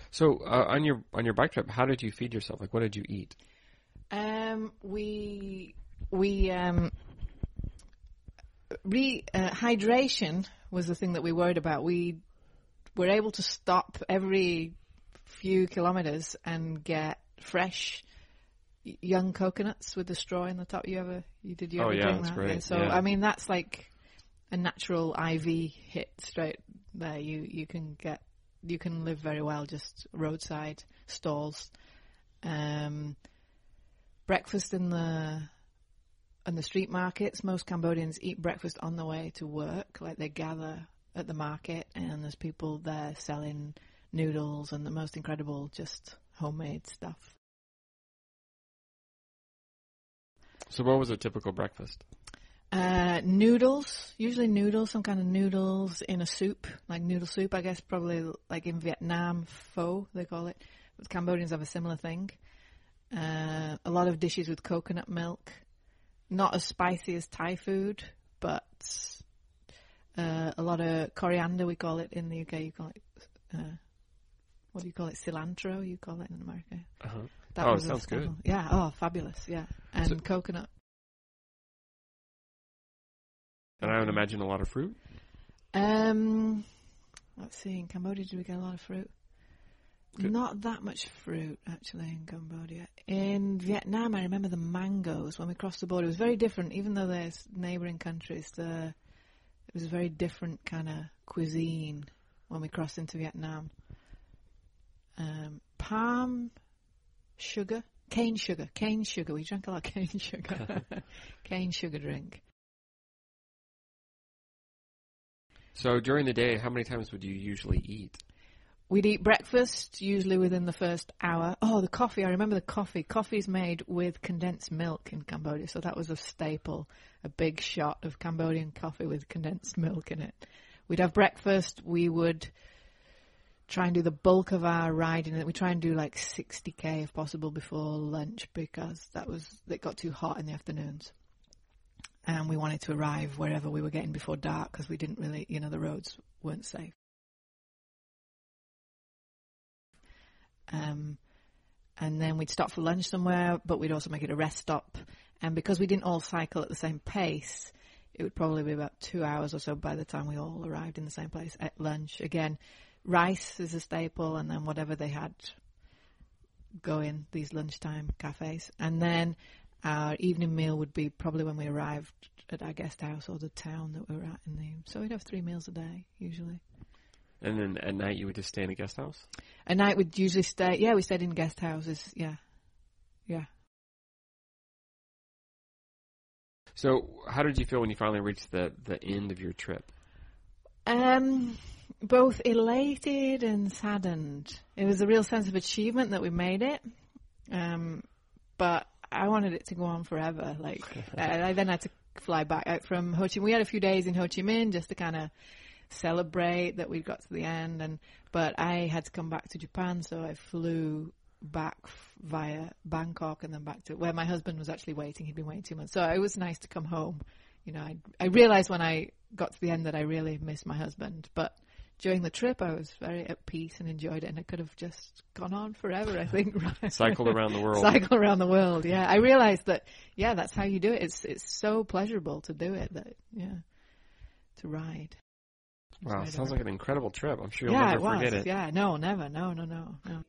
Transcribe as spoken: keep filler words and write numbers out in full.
So uh, on your on your bike trip, how did you feed yourself? Like, what did you eat? Um, we we um, re uh, hydration was the thing that we worried about. We were able to stop every few kilometers and get fresh young coconuts with the straw in the top. You ever you did you Oh, ever yeah, drink that's that? great. Yeah, so Yeah. I mean that's like a natural I V hit straight there. You you can get you can live very well just roadside stalls. Um, breakfast in the in the street markets. Most Cambodians eat breakfast on the way to work. Like they gather at the market, and there's people there selling noodles and the most incredible just homemade stuff. So what was a typical breakfast? Uh, noodles, usually noodles, some kind of noodles in a soup, like noodle soup, I guess, probably like in Vietnam, pho, they call it. But Cambodians have a similar thing. Uh, a lot of dishes with coconut milk. Not as spicy as Thai food, but uh, a lot of coriander, we call it in the U K. You call it, uh, what do you call it? Cilantro, you call it in America. Uh-huh. That Oh, was a sounds good. staple. Yeah, oh, fabulous, yeah. And So- coconut. And I would imagine a lot of fruit. Um, let's see, in Cambodia, did we get a lot of fruit? Good. Not that much fruit, actually, in Cambodia. In Vietnam, I remember the mangoes when we crossed the border. It was very different, even though there's neighbouring countries. The, it was a very different kind of cuisine when we crossed into Vietnam. Um, palm sugar, cane sugar, cane sugar. We drank a lot of cane sugar. Cane sugar drink. So during the day, how many times would you usually eat? We'd eat breakfast, usually within the first hour. Oh, the coffee. I remember the coffee. Coffee's made with condensed milk in Cambodia, so that was a staple, a big shot of Cambodian coffee with condensed milk in it. We'd have breakfast. We would try and do the bulk of our riding. We try and do like sixty K if possible before lunch because that was it got too hot in the afternoons. And we wanted to arrive wherever we were getting before dark because we didn't really, you know, the roads weren't safe. Um, and then we'd stop for lunch somewhere, but we'd also make it a rest stop. And because we didn't all cycle at the same pace, it would probably be about two hours or so by the time we all arrived in the same place at lunch. Again, rice is a staple, and then whatever they had going, these lunchtime cafes. And then our evening meal would be probably when we arrived at our guest house or the town that we were at in the. So we'd have three meals a day usually. And then at night, you would just stay in a guest house? At night we'd usually stay. Yeah, we stayed in guest houses. Yeah, yeah. So how did you feel when you finally reached the, the end of your trip? Um, both elated and saddened. It was a real sense of achievement that we made it. Um, but I wanted it to go on forever. Like I, I then had to fly back out from Ho Chi Minh. We had a few days in Ho Chi Minh just to kind of celebrate that we'd got to the end. And but I had to come back to Japan, so I flew back via Bangkok and then back to where my husband was actually waiting. He'd been waiting two months, so it was nice to come home. You know, I, I realized when I got to the end that I really missed my husband, but during the trip I was very at peace and enjoyed it, and it could have just gone on forever, I think. Cycled around the world. Cycle around the world, yeah. I realized that, yeah, that's how you do it. It's it's so pleasurable to do it, that, yeah, to ride. Wow, Ride sounds around. like an incredible trip. I'm sure you'll Yeah, never it was. forget it. Yeah, no, never, no, no, no, no.